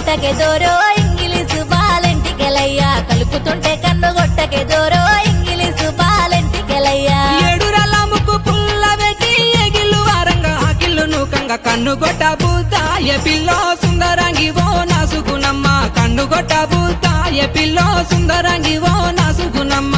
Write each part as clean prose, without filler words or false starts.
కొట్టకే దోరో ఇంగిలీసు బాలెంటికెలయ్యా కలుపుతుంటే కన్ను కొట్టకే దోరో ఇంగిలీసు బాలెంటికెలయ్యా ఏడురల ముక్కు పుల్ల పెట్టి ఎగిల్లు వారంగా ఆకిల్లు నూకంగా కన్ను గొట్ట బూతాయ పిల్లో సుందరంగి ఓ నాసుకునమ్మ కన్ను గొట్ట బూతాయ పిల్లో సుందరంగి ఓ నాసుకునమ్మ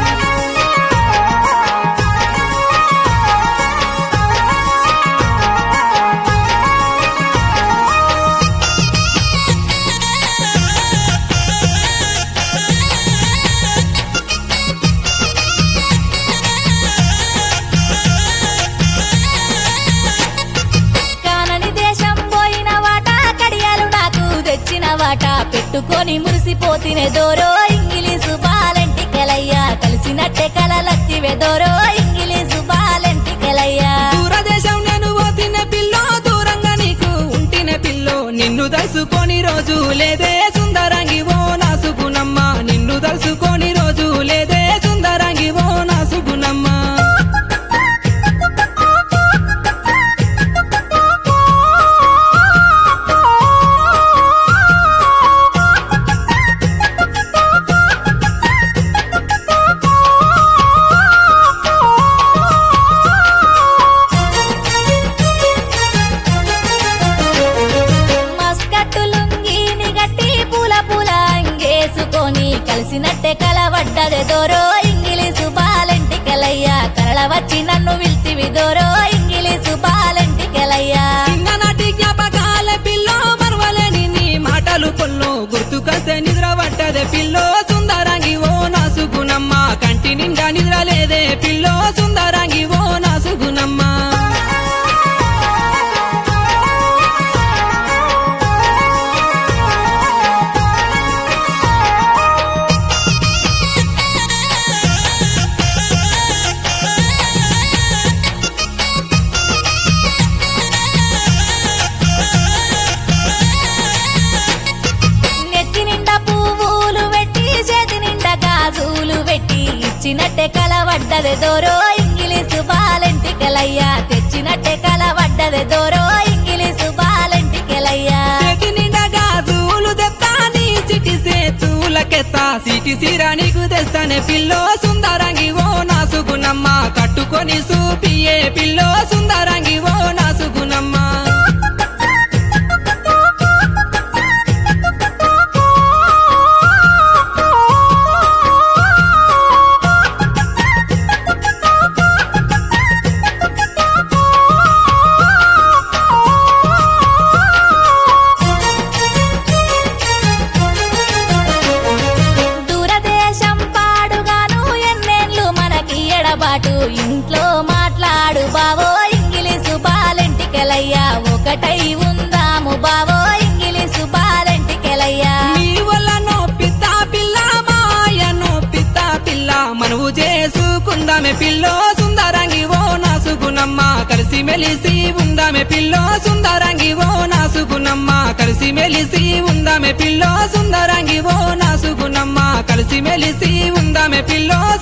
వాట పెట్టుకొని మురిసిపోతినే దోరో ఇంగిలీసు బాలెంటికెలయ్యా కలిసినట్టే కలలత్తివే దోరో ఇంగిలీసు బాలెంటికెలయ్యా దూరదేశం నేను పోతిన పిల్లో దూరంగా నీకు ఉంటిన పిల్లో నిన్ను దలుసుకొని రోజు లేదే సుందరంగి ఓ నాసుకునమ్మ నిన్ను దలుసుకొని రోజు లేదే సుందరంగి ఓ నాసుకునమ్మ కలిసినట్టే కలవడ్డదే దోరో ఇంగిలీసు బాలెంటికెలయ్యా కరళ వచ్చి నన్ను విల్తివి దోరో ఇంగిలీసు బాలెంటికెలయ్యా చిన్ననాటి జ్ఞాపకాల పిల్లో మరవలేని నీ మాటలు పొల్లో గుర్తుకొస్తే నిద్ర పట్టదే పిల్లో సుందరంగి ఓ నాసుకునమ్మ కంటి నిండా నిద్ర లేదే పిల్లో సుందరంగి ఓ నాసుకునమ్మ తెచ్చినట్టే కలవడ్డదే దోరో ఇంగిలీసు బాలెంటికెలయ్యా తెచ్చినట్టే కలవడ్డదే దోరో ఇంగిలీసు బాలెంటికెలయ్యా చేతి నిండా గాజులు తెస్తా నీ సిటి సేతులకెత్తా సిటి సిరా నీకు తెస్తానే పిల్లో సుందరంగి ఓ నాసుకునమ్మ కట్టుకొని సూపియే పిల్లో సుందరంగి ఓ నాసుకునమ్మ ఇంట్లో మాట్లాడు బావో ఇంగిలీసు బాలెంటికెలయ్యా ఒకటై ఉందాము బావో ఇంగిలీసు బాలెంటికెలయ్యా నీ వల్ల నొప్పితా పిల్ల మాయ నొప్పితా పిల్ల మనవు చేసుకుందామే పిల్లో సుందరంగి ఓ నాసుకునమ్మ కలిసి మెలిసి ఉందామే పిల్లో సుందరంగి ఓ నాసుకునమ్మ కలిసి మెలిసి ఉందామే పిల్లో సుందరంగి ఓ నాసుకునమ్మ కలిసి మెలిసి ఉందామే పిల్లో